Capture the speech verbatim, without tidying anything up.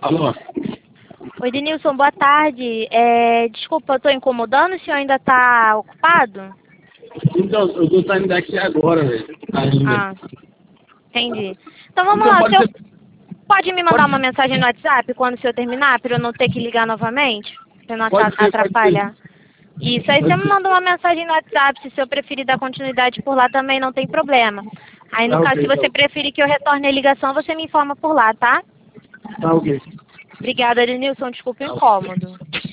Alô? Oi, Denilson, boa tarde. É, desculpa, eu estou incomodando, o senhor ainda está ocupado? Então, eu tô saindo daqui agora, velho. Ainda. Ah, entendi. Então vamos Então lá, o pode senhor ser. pode me mandar Pode uma ser. mensagem no WhatsApp quando o senhor terminar, para eu não ter que ligar novamente? Para não atra- Pode ser, pode ser. atrapalhar. Isso, aí você Pode me ser. manda uma mensagem no WhatsApp, se o senhor preferir dar continuidade por lá também, não tem problema. Aí, no Tá caso, se ok, tá você ok. preferir que eu retorne a ligação, você me informa por lá, tá? Tá ok. Obrigada, Denilson, desculpa o Tá ok. incômodo.